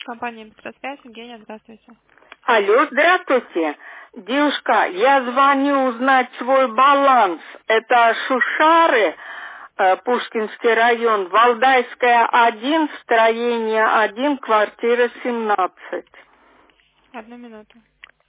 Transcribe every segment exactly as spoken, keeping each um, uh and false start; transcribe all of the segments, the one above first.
Компания «Быстросвязь». Евгения, здравствуйте. Алло, здравствуйте. Девушка, я звоню узнать свой баланс. Это Шушары, э, Пушкинский район, Валдайская один, строение один, квартира семнадцать. Одну минуту.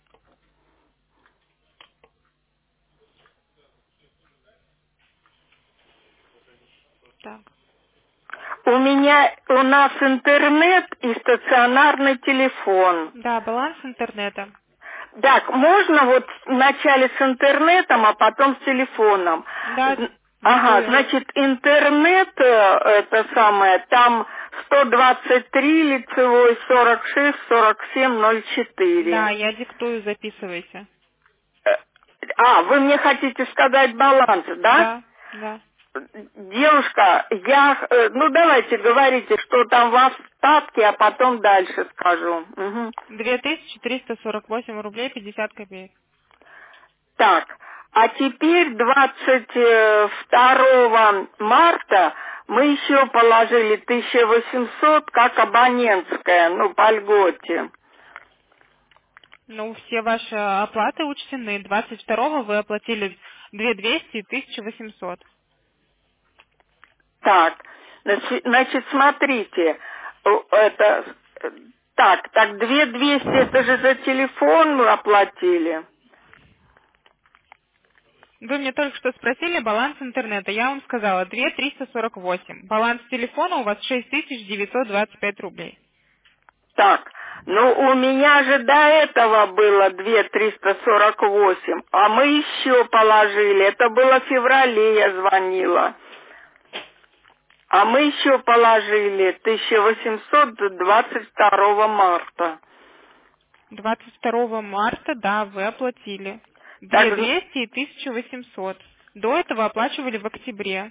Так. У меня, у нас интернет и стационарный телефон. Да, баланс интернета. Так, можно вот вначале с интернетом, а потом с телефоном? Да, Зн- Ага, любую. значит, интернет, э, это самое, там сто двадцать три лицевой, сорок шесть, сорок семь, ноль Да, четыре. я диктую, записывайте. Э, А, вы мне хотите сказать баланс, да? Да, да. Девушка, я, э, ну давайте говорите, что там в остатке, а потом дальше скажу. Мгм. Две тысячи триста сорок восемь рублей пятьдесят копеек. Так, а теперь двадцать второго марта мы еще положили тысяча восемьсот как абонентская, ну, по льготе. Ну, все ваши оплаты учтены. двадцать второго вы оплатили две тысячи двести и тысяча восемьсот. Так, значит, значит, смотрите, э, это, э, так, так, две тысячи двести это же за телефон мы оплатили. Вы мне только что спросили баланс интернета. Я вам сказала две тысячи триста сорок восемь. Баланс телефона у вас шесть тысяч девятьсот двадцать пять рублей. Так, ну у меня же до этого было две тысячи триста сорок восемь, а мы еще положили, это было в феврале я звонила. А мы еще положили тысяча восемьсот двадцать второго марта. двадцать второго марта, да, вы оплатили. Так, две тысячи двести и тысяча восемьсот. До этого оплачивали в октябре.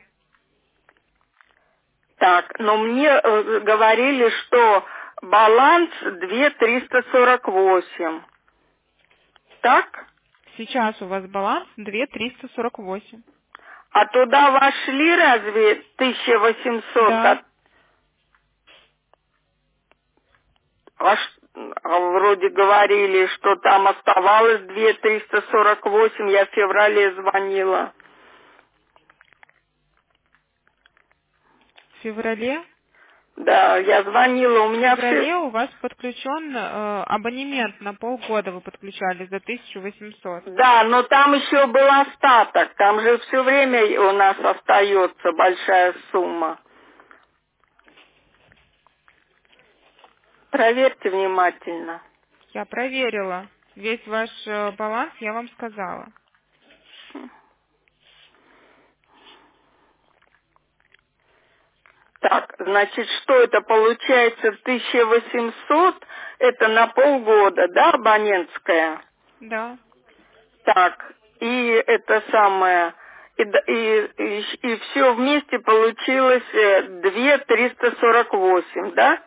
так, но мне э, говорили, что баланс две тысячи триста сорок восемь. Так? Сейчас у вас баланс две тысячи триста сорок восемь. А туда вошли разве тысяча восемьсот? Да. От- а ш- а вроде говорили, что там оставалось две тысячи триста сорок восемь, я в феврале звонила. В феврале? Да, я звонила, у В меня все... феврале у вас подключен э, абонемент на полгода вы подключали за тысячу восемьсот. Да, но там еще был остаток. Там же все время у нас остается большая сумма. Проверьте внимательно. Я проверила. Весь ваш э, баланс я вам сказала. Так, значит, что это получается? тысяча восемьсот, это на полгода, да, абонентская? Да. Так, и это самое, и, д- и, все вместе получилось э, две тысячи триста сорок восемь, да?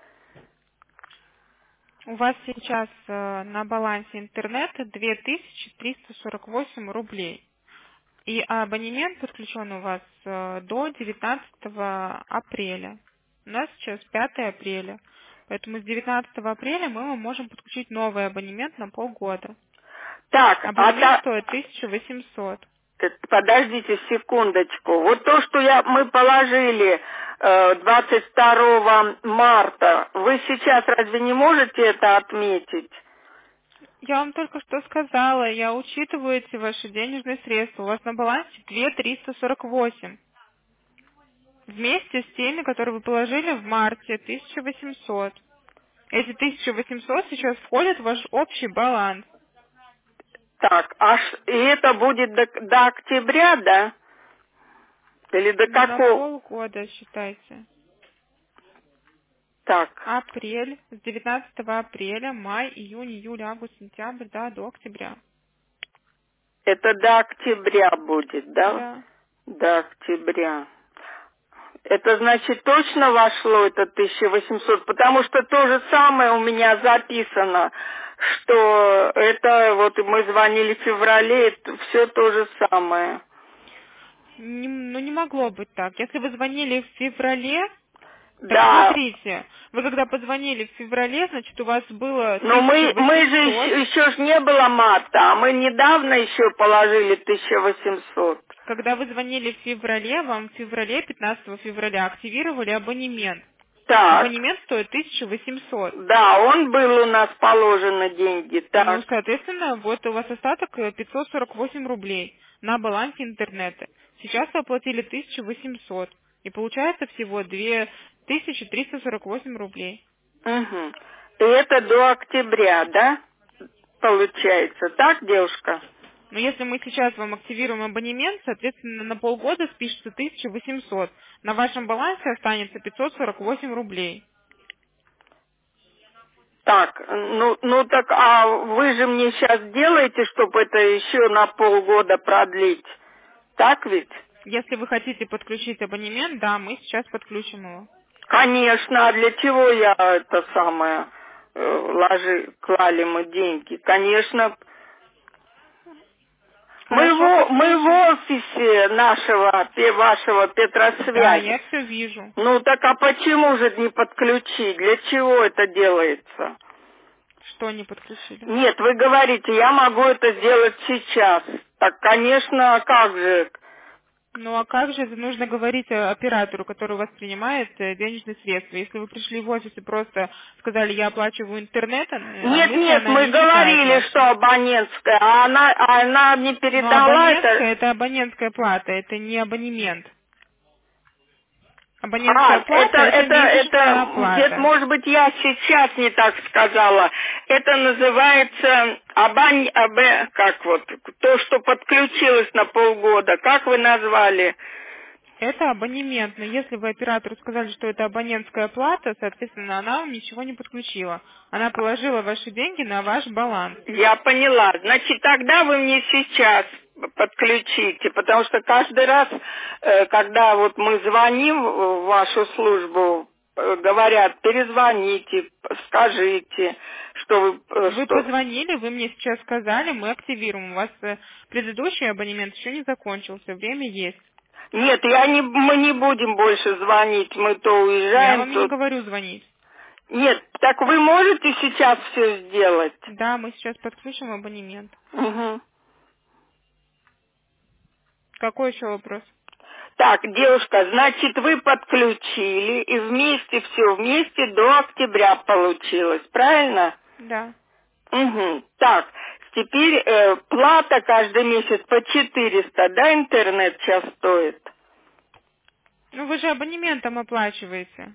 У вас сейчас э, на балансе интернета две тысячи триста сорок восемь рублей. И абонемент подключен у вас э, до девятнадцатого апреля. У нас сейчас пятое апреля. Поэтому с девятнадцатого апреля мы вам можем подключить новый абонемент на полгода. Так, а Абонемент та, стоит тысяча восемьсот. Э, Подождите секундочку. Вот то, что я, мы положили э, двадцать второго марта, вы сейчас разве не можете это отметить? Я вам только что сказала, я учитываю эти ваши денежные средства. У вас на балансе две тысячи триста сорок восемь. Вместе с теми, которые вы положили в марте, тысяча восемьсот. Эти тысяча восемьсот сейчас входят в ваш общий баланс. Так, аж и это будет до, до октября, да? Или до Ну, на какого? полгода, считайте. Так, Апрель, с девятнадцатого апреля, май, июнь, июль, август, сентябрь, да, до октября. это до октября будет, да? Да. До октября. Это значит точно вошло это тысяча восемьсот, потому что то же самое у меня записано, что это вот мы звонили в феврале, это все то же самое. Не- ну, не могло быть так. Если вы звонили в феврале, Так Да. смотрите, вы когда позвонили в феврале, значит, у вас было Но мы, тысяча мы же восемьсот. еще, еще ж не было марта, а мы недавно еще положили тысячу восемьсот. Когда вы звонили в феврале, вам в феврале, пятнадцатого февраля, активировали абонемент. Так, Абонемент стоит тысяча восемьсот. да, он был у нас положены деньги, Ну, так. соответственно, вот у вас остаток э, пятьсот сорок восемь рублей на балансе интернета. Сейчас вы оплатили тысячу восемьсот. И получается всего две тысячи триста сорок восемь рублей. Угу. И это до октября, да, получается, так, девушка? Но если мы сейчас вам активируем абонемент, соответственно, на полгода спишется тысяча восемьсот. На вашем балансе останется пятьсот сорок восемь рублей. Так, ну, ну так, а вы же мне сейчас делаете, чтобы это еще на полгода продлить, так ведь? Если вы хотите подключить абонемент, да, мы сейчас подключим его. Конечно, а для чего я это самое, э, ложи, клали мы деньги? Конечно, мы, Хорошо, в, мы в подключим. офисе нашего, пе- вашего Да, Петросвязи. я все вижу. Ну так а почему же не подключить? Для чего это делается? Что не подключили? Нет, вы говорите, я могу это сделать сейчас. Так, конечно, а как же? Ну а как же это нужно говорить э, оператору, который у вас принимает э, денежные средства? Если вы пришли в офис и просто сказали, я оплачиваю интернет, а а Нет, мысли нет, она мы не читает говорили, ваши. что абонентская, а она, а она мне Но передала это. абонентская это абонентская плата, это не абонемент. А, Абонентская плата это, это это, месячная это, где-то, оплата. может быть, я сейчас не так сказала. Это называется абань, абе, как вот, то, что подключилось на полгода. Как вы назвали? Это абонемент, но если вы оператору сказали, что это абонентская плата, соответственно, она вам ничего не подключила. Она положила ваши деньги на ваш баланс. Я поняла. Значит, тогда вы мне сейчас подключите, потому что каждый раз, э, когда вот мы звоним в вашу службу, э, говорят, перезвоните, скажите, что вы, э, Вы что... позвонили, вы мне сейчас сказали, мы активируем. У вас э, предыдущий абонемент еще не закончился, время есть. Нет, я не, мы не будем больше звонить, мы то Я уезжаем, вам и не то... говорю звонить. Нет, так вы можете сейчас все сделать? Да, мы сейчас подключим абонемент. Угу. Какой еще вопрос? Так, девушка, значит, вы подключили, и вместе, все вместе до октября получилось, правильно? Да. Угу. Так, теперь э, плата каждый месяц по четыреста, да, интернет сейчас стоит? Ну вы же абонементом оплачиваете.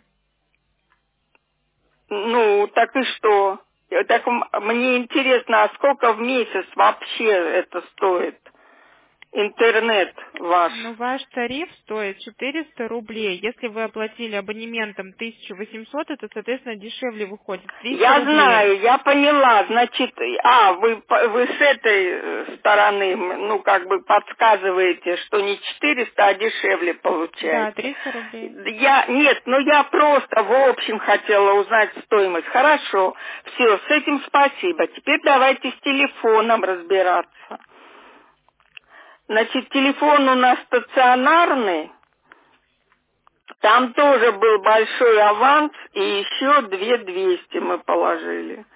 Ну, так и что? Э, Так м- мне интересно, а сколько в месяц вообще это стоит? Интернет ваш? Ну, ваш тариф стоит четыреста рублей. Если вы оплатили абонементом тысячу восемьсот, это, соответственно, дешевле выходит. триста Я рублей. знаю, я поняла. Значит, а, вы, по- вы с этой э, стороны, м, ну, как бы подсказываете, что не четыреста, а дешевле Да, получаете. триста рублей. Я, нет, ну я просто в общем хотела узнать стоимость. Хорошо, все, с этим спасибо. Теперь давайте с телефоном разбираться. Значит, телефон у нас стационарный. Там тоже был большой аванс, и еще две двести мы положили.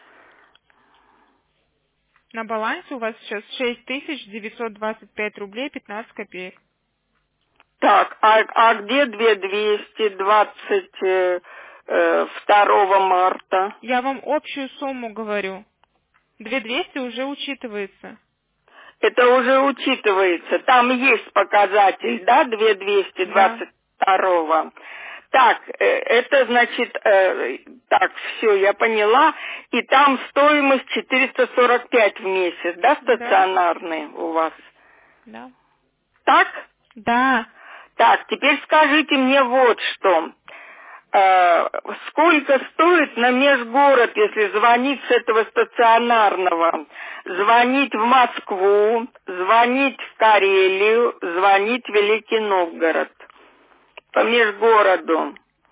На балансе у вас сейчас шесть тысяч девятьсот двадцать пять рублей пятнадцать копеек. Так, а, а где две двести двадцать второго марта? Я вам общую сумму говорю. две двести уже учитывается. Это уже учитывается. Там есть показатель, да, две двести Да, двадцать второго. Так, э, это значит, э, так, все, я поняла. И там стоимость четыреста сорок пять в месяц, да, да, стационарный у вас? да. Так? Да. Так, теперь скажите мне вот что. Э, сколько стоит на межгород, если звонить с этого стационарного? Звонить в Москву, звонить в Карелию, звонить в Великий Новгород. По межгороду.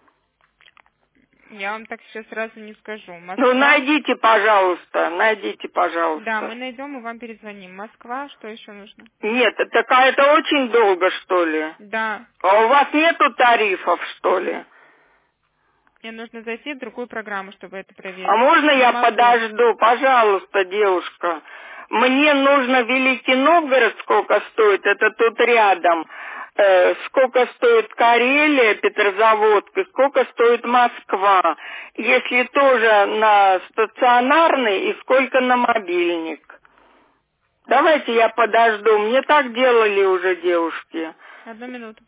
Я вам так сейчас сразу не скажу. Ну, Москва. найдите, пожалуйста, найдите, Да, мы пожалуйста. найдем и вам перезвоним. Москва, что еще нужно? Нет, такая это очень долго, что ли? Да. А у вас нету тарифов, что ли? Мне нужно зайти в другую программу, чтобы это проверить. А можно Не я могу. подожду? Пожалуйста, девушка. Мне нужно Великий Новгород, сколько стоит, это тут рядом. Э, сколько стоит Карелия, Петрозаводск, и сколько стоит Москва. Если тоже на стационарный, и сколько на мобильник. Давайте я подожду. Мне так делали уже девушки. Одну минуту.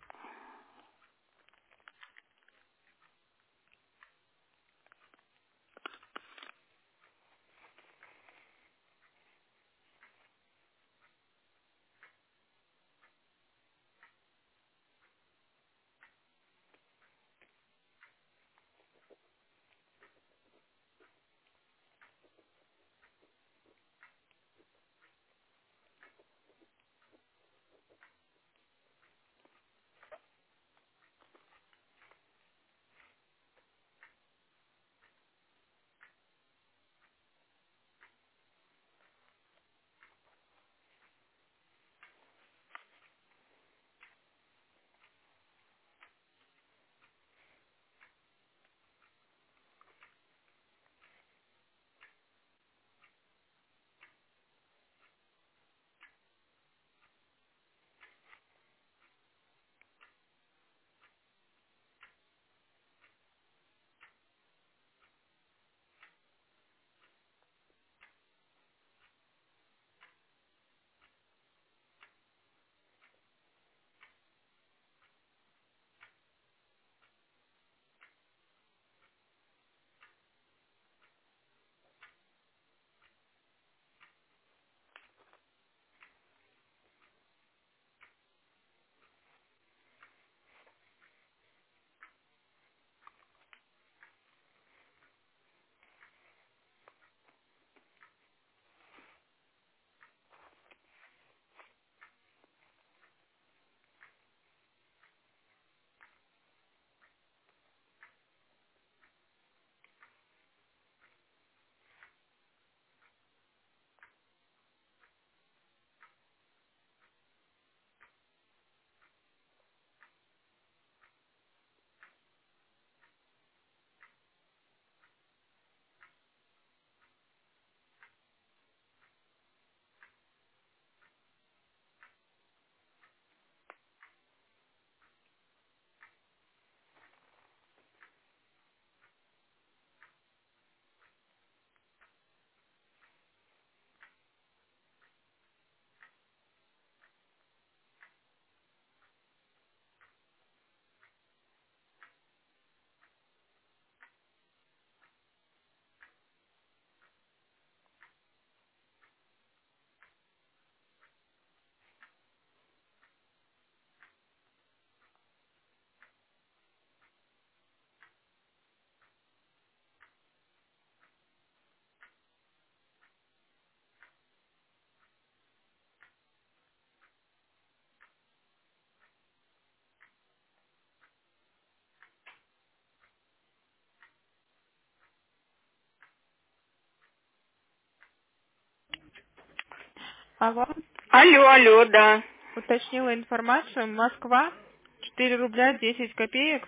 Алло. Алло, алло, да. Уточнила информацию. Москва четыре рубля десять копеек.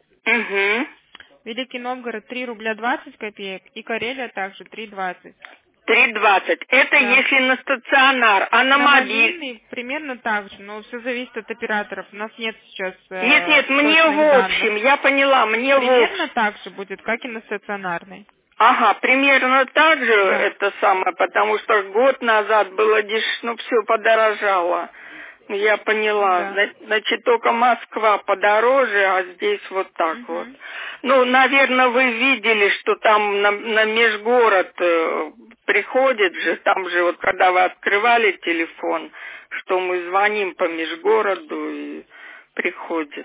Угу. Великий Новгород три рубля двадцать копеек. И Карелия также три двадцать. три двадцать. Это Да. если на стационар, а на На мобиль... мобильный примерно так же, но все зависит от операторов. У нас нет сейчас Нет, э, нет, мне точных в данных. общем, я поняла, мне в Примерно общем. так же будет, как и на стационарной. Ага, примерно так же Да. это самое, потому что год назад было дешевле, ну все подорожало. Ну, я поняла. Да. Зна- Значит, только Москва подороже, а здесь вот так вот. Мгм. Ну, наверное, вы видели, что там на, на межгород э, приходит же, там же вот когда вы открывали телефон, что мы звоним по межгороду и приходит.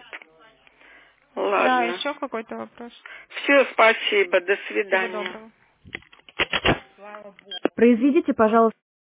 Да, Ладно. еще какой-то вопрос. Все, спасибо, до Всего свидания. доброго. Произведите, пожалуйста,